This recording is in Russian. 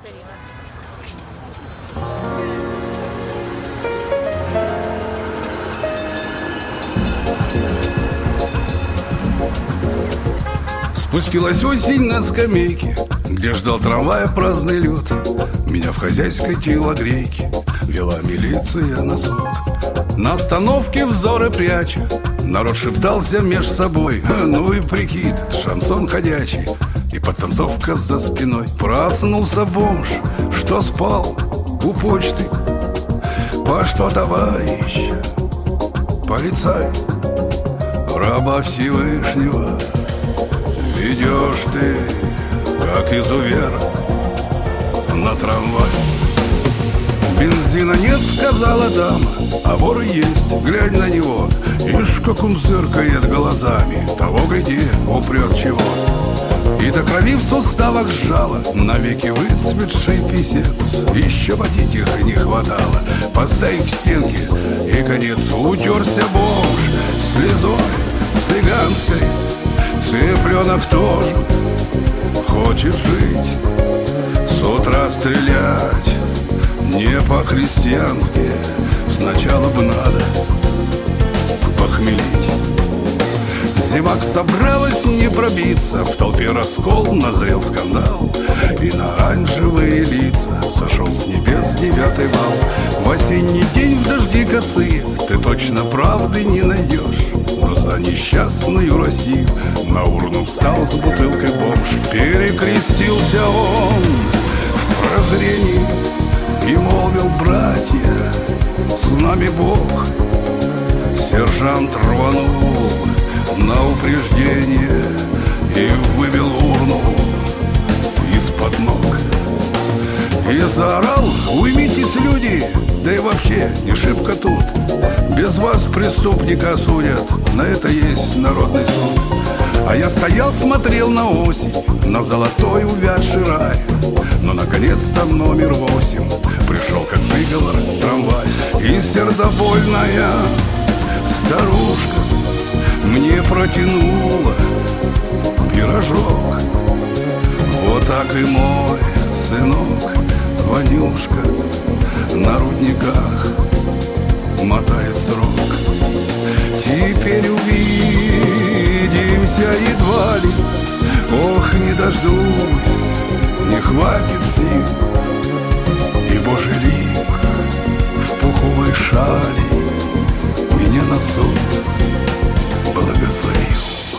Спустилась осень на скамейке, где ждал трамвая праздный люд. Меня в хозяйской телогрейке вела милиция на суд. На остановке взоры пряча, народ шептался меж собой. Ну и прикид, шансон ходячий и подтанцовка за спиной. Проснулся бомж, что спал у почты. По что, товарищ? Полицай, раба Всевышнего ведешь ты, как изувер, на трамвай. Бензина нет, сказала дама, а вор есть, глянь на него. Ишь, как он зыркает глазами, того гляди, упрет чего. И до крови в суставах сжало навеки выцветший писец. Еще водить их не хватало, поставить к стенке, и конец. Утерся бомж слезой цыганской. Цыпленок тоже хочет жить, с утра стрелять не по-христиански. Сначала бы надо похмелить. Зевак собралась не пробиться, в толпе раскол, назрел скандал. И на оранжевые лица сошел с небес 9-й вал. В осенний день в дожди косые ты точно правды не найдешь. Но за несчастную Россию на урну встал с бутылкой бомж. Перекрестился он в прозрении и молвил: братья, с нами Бог. Сержант рванул на упреждение и выбил урну из-под ног. И заорал: уймитесь, люди, да и вообще не шибко тут. Без вас преступника осудят, на это есть народный суд. А я стоял, смотрел на осень, на золотой увядший рай. Но наконец-то номер 8 пришел как приговор трамвай. И сердобольная старушка мне протянула пирожок. Вот так и мой сынок Ванюшка на рудниках мотает срок. Теперь увидимся едва ли, ох, не дождусь, не хватит сил. И Божий лик в пуховой шали меня на суд благословил.